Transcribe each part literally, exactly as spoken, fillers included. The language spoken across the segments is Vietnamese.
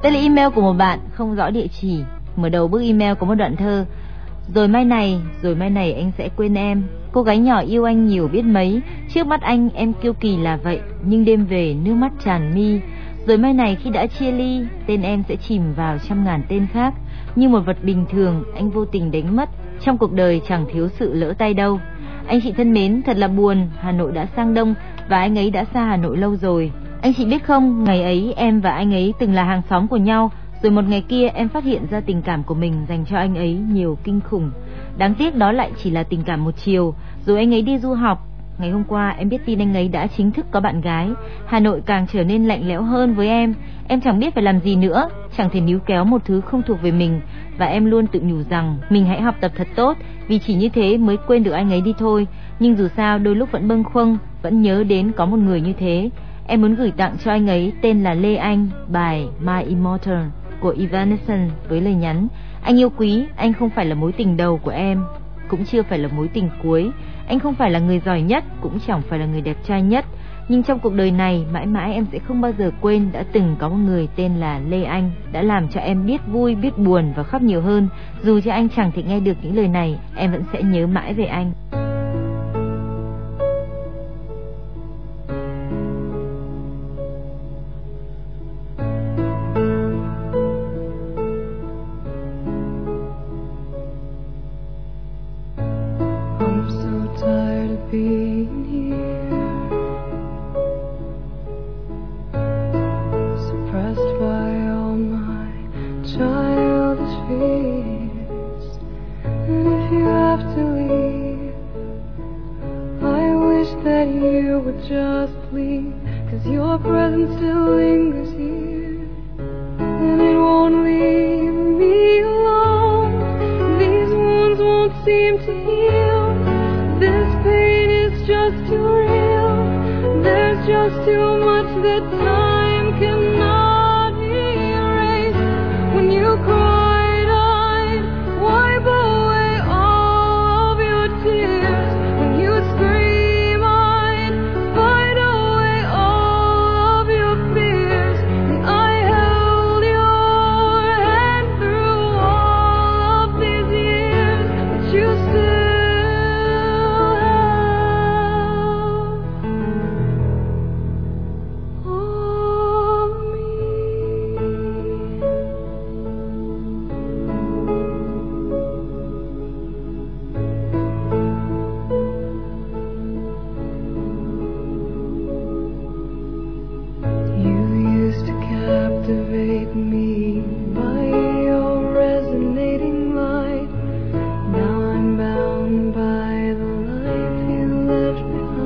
Đây là email của một bạn không rõ địa chỉ. Mở đầu bức email có một đoạn thơ: rồi mai này, rồi mai này anh sẽ quên em. Cô gái nhỏ yêu anh nhiều biết mấy, trước mắt anh em kiêu kỳ là vậy, nhưng đêm về nước mắt tràn mi. Rồi mai này khi đã chia ly, tên em sẽ chìm vào trăm ngàn tên khác. Như một vật bình thường, anh vô tình đánh mất. Trong cuộc đời chẳng thiếu sự lỡ tay đâu. Anh chị thân mến, thật là buồn, Hà Nội đã sang đông và anh ấy đã xa Hà Nội lâu rồi. Anh chị biết không, ngày ấy em và anh ấy từng là hàng xóm của nhau. Rồi một ngày kia em phát hiện ra tình cảm của mình dành cho anh ấy nhiều kinh khủng. Đáng tiếc đó lại chỉ là tình cảm một chiều. Rồi anh ấy đi du học. Ngày hôm qua em biết tin anh ấy đã chính thức có bạn gái. Hà Nội càng trở nên lạnh lẽo hơn với em. Em chẳng biết phải làm gì nữa, chẳng thể níu kéo một thứ không thuộc về mình. Và em luôn tự nhủ rằng mình hãy học tập thật tốt, vì chỉ như thế mới quên được anh ấy đi thôi. Nhưng dù sao đôi lúc vẫn bâng khuâng, vẫn nhớ đến có một người như thế. Em muốn gửi tặng cho anh ấy tên là Lê Anh, bài My Immortal của Evanescence với lời nhắn: anh yêu quý, anh không phải là mối tình đầu của em, cũng chưa phải là mối tình cuối. Anh không phải là người giỏi nhất, cũng chẳng phải là người đẹp trai nhất. Nhưng trong cuộc đời này, mãi mãi em sẽ không bao giờ quên đã từng có một người tên là Lê Anh, đã làm cho em biết vui, biết buồn và khóc nhiều hơn. Dù cho anh chẳng thể nghe được những lời này, em vẫn sẽ nhớ mãi về anh.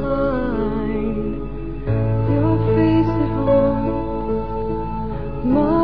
More